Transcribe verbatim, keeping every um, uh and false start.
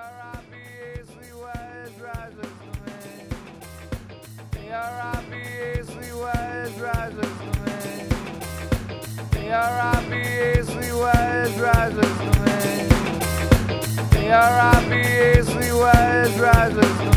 R I B A C Y rises to me. R I B A C Y rises to me. R I B A C Y rises to me. R I B A C Y rises to me.